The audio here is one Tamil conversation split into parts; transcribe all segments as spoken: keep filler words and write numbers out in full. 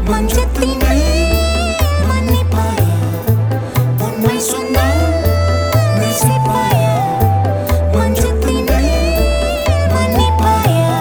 மஞ்சத்தினை மன்னிப்பாயா உண்மை சொன்னால் நேசிப்பாயா மஞ்சத்தினை மன்னிப்பாயா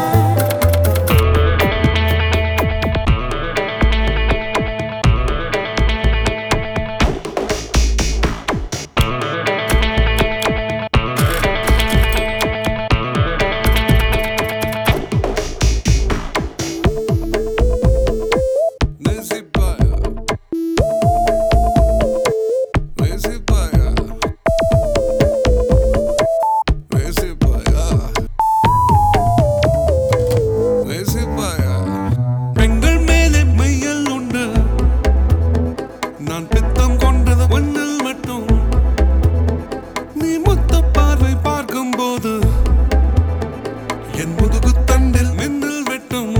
நான் பித்தம் கொண்டது ஒன்னில் மட்டும் நீ மொத்த பார்வை பார்க்கும் போது என் முதுகு தண்டில் மின்னல் வெட்டும்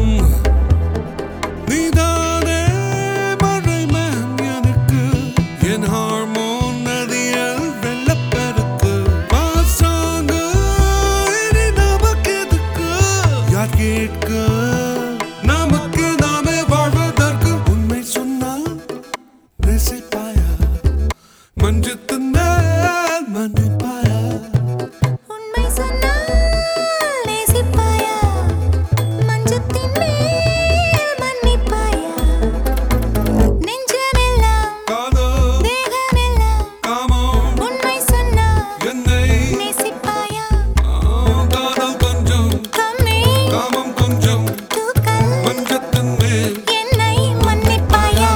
நீதானே மழை மேம் எனக்கு என் ஹார்மோன் நதியல் வெள்ளப்பெருக்கு பாசாங்க இனி நமக்கு எதுக்கு யார் கேட்க நமக்கு நாமே வாழ்வதற்கு உண்மை சொன்னால் நேசிப்பாயா மஞ்சத்தினை மன்னிப்பாயா உண்மை சொன்னால் நேசிப்பாயா மஞ்சத்தினை மன்னிப்பாயா நெஞ்சமெல்லாம் காதோ தேகமெல்லாம் காமம் உண்மை சொன்னால் என்னை நேசிப்பாயா காதல் கொஞ்சம் கம்மி காமம் கொஞ்சம் தூக்கல் மஞ்சத்தின் மேல் என்னை மன்னிப்பாயா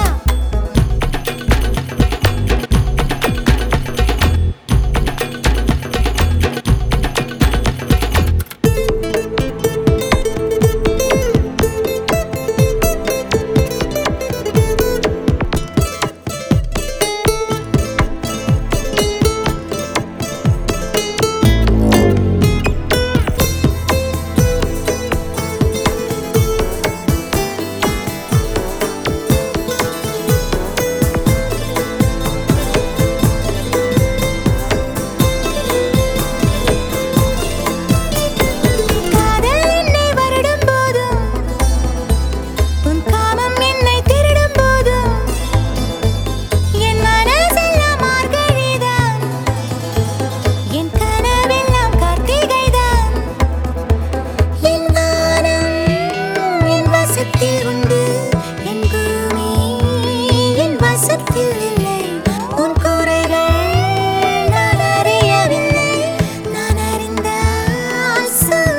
காதல் என்னை வருடும் போதும் உன் காமம் என்னை திருடும் போதும் என் மனசெல்லாம் மார்கழிதான் என் கனவெல்லாம் கார்த்திகைதான் என் வானம் என் வசத்தில் உண்டு என் பூமி என் வசத்தில் இல்லை உன் குறைகள் நான் அறியவில்லை நான் அறிந்தால்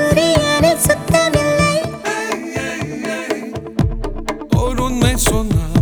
சூரியனில் சுத்தமில்லை ஒரு உண்மை சொன்னால்